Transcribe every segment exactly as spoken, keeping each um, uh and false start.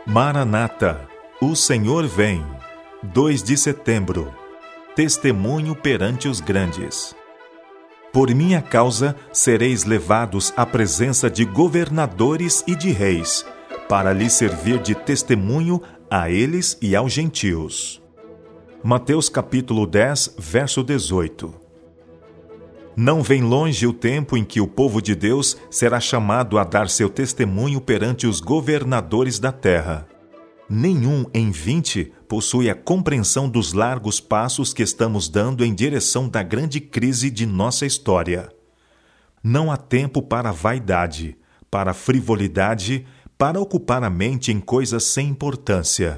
Maranata, o Senhor vem. dois de setembro. Testemunho perante os grandes. Por minha causa sereis levados à presença de governadores e de reis, para lhes servir de testemunho a eles e aos gentios. Mateus capítulo dez, verso dezoito. Não vem longe o tempo em que o povo de Deus será chamado a dar seu testemunho perante os governadores da terra. Nenhum em vinte possui a compreensão dos largos passos que estamos dando em direção da grande crise de nossa história. Não há tempo para vaidade, para frivolidade, para ocupar a mente em coisas sem importância.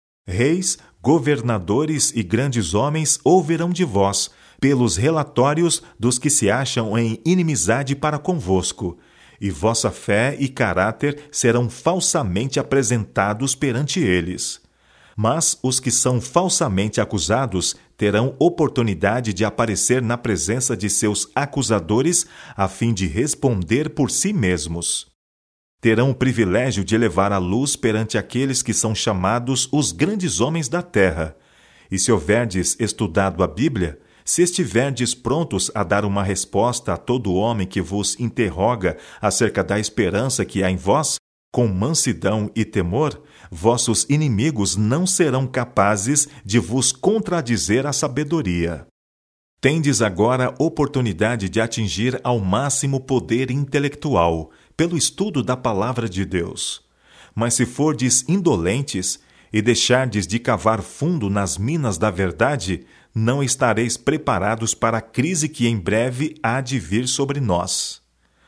Reis, governadores e grandes homens ouvirão de vós, pelos relatórios dos que se acham em inimizade para convosco, e vossa fé e caráter serão falsamente apresentados perante eles. Mas os que são falsamente acusados terão oportunidade de aparecer na presença de seus acusadores a fim de responder por si mesmos. Terão o privilégio de levar a luz perante aqueles que são chamados os grandes homens da terra. E se houverdes estudado a Bíblia, se estiverdes prontos a dar uma resposta a todo homem que vos interroga acerca da esperança que há em vós, com mansidão e temor, vossos inimigos não serão capazes de vos contradizer a sabedoria. Tendes agora oportunidade de atingir ao máximo poder intelectual, pelo estudo da palavra de Deus. Mas se fordes indolentes e deixardes de cavar fundo nas minas da verdade, não estareis preparados para a crise que em breve há de vir sobre nós.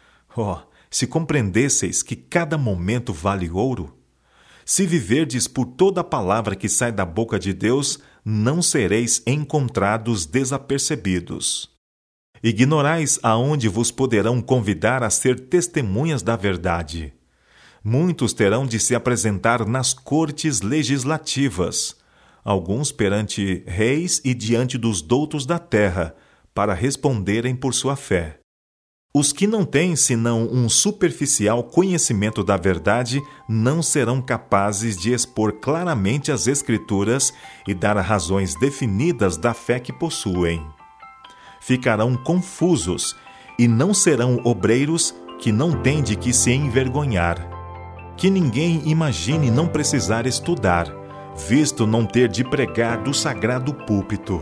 Oh, se compreendesseis que cada momento vale ouro, se viverdes por toda a palavra que sai da boca de Deus, não sereis encontrados desapercebidos. Ignorais aonde vos poderão convidar a ser testemunhas da verdade. Muitos terão de se apresentar nas cortes legislativas, alguns perante reis e diante dos doutos da terra, para responderem por sua fé. Os que não têm senão um superficial conhecimento da verdade não serão capazes de expor claramente as Escrituras e dar razões definidas da fé que possuem. Ficarão confusos e não serão obreiros que não têm de que se envergonhar. Que ninguém imagine não precisar estudar, visto não ter de pregar do sagrado púlpito.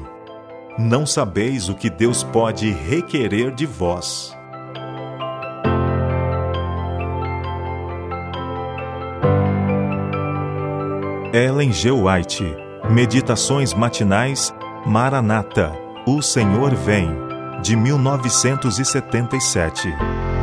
Não sabeis o que Deus pode requerer de vós. Ellen G. White, Meditações Matinais, Maranata, o Senhor vem, de mil novecentos e setenta e sete.